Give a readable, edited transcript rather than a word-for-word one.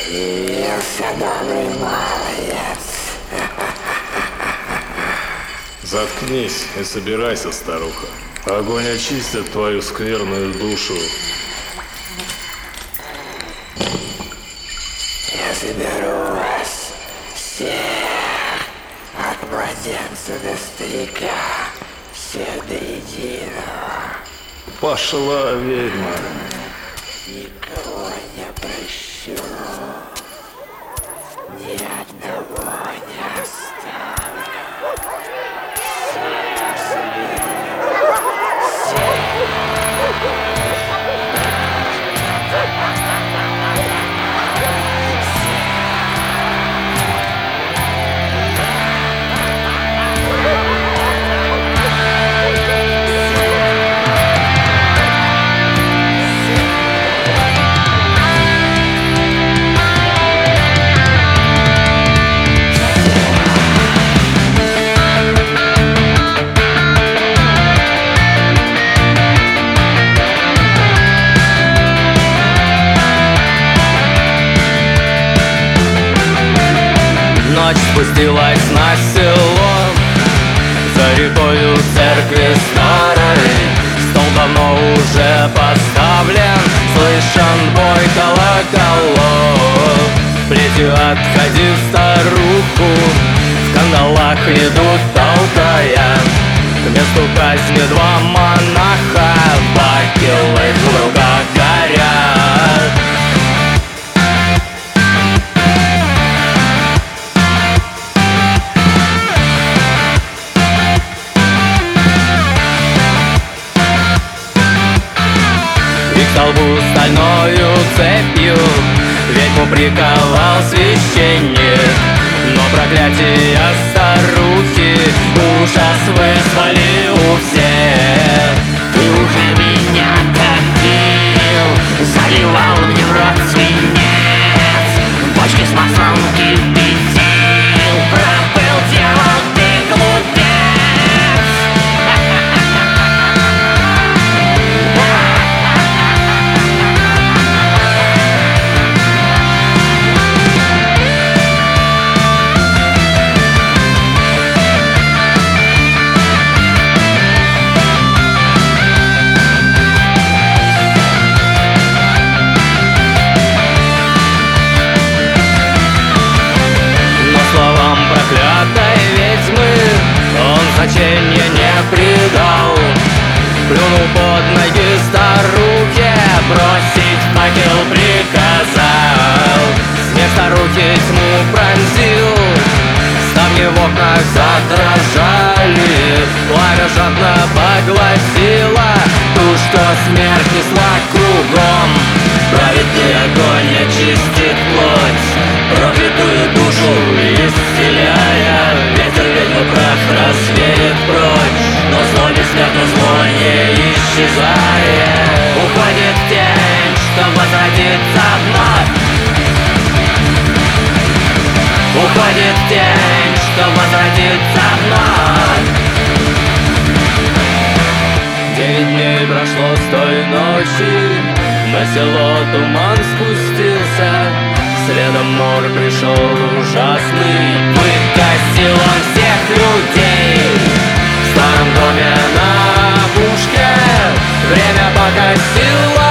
Явился добрый молодец. Заткнись и собирайся, старуха. Огонь очистит твою скверную душу. Я заберу вас всех, от младенца до старика, все до единого. Пошла, ведьма. Никого не прощу, ни одного не оставлю. Всех заберу, Ночь спустилась на село, за рекою церкви старой. Стол давно уже поставлен, слышен бой колоколов. Плетью отходи старуху, в кандалах идут толкая. К месту казни два монаха, факелы в руках горят. К столбу стальною цепью ведьму приковал священник. Но проклятия старухи ужас вызвали у всех. ты уже меня топил, заливал мне в рот свинец, бочки с маслом кипятил, пропыл дьявол, ты глупец. Значения не придал, плюнул под ноги старухе, бросить факел приказал. Смех старухи тьму пронзил, ставни в окнах задрожали. Пламя жадно поглотило ту, что смерть несла кругом. Праведный огонь очистит плоть, проклятую душу исцеляя. Ветер ведьму прах развеет прочь, но зло не смерть, но зло не исчезая. Уходит тень, что возродится вновь. Уходит тень, что возродится вновь. 9 дней прошло с той ночи, на село туман спустился. Следом мор пришел ужасный, выкосил он всех людей. В старом доме на опушке время покосило.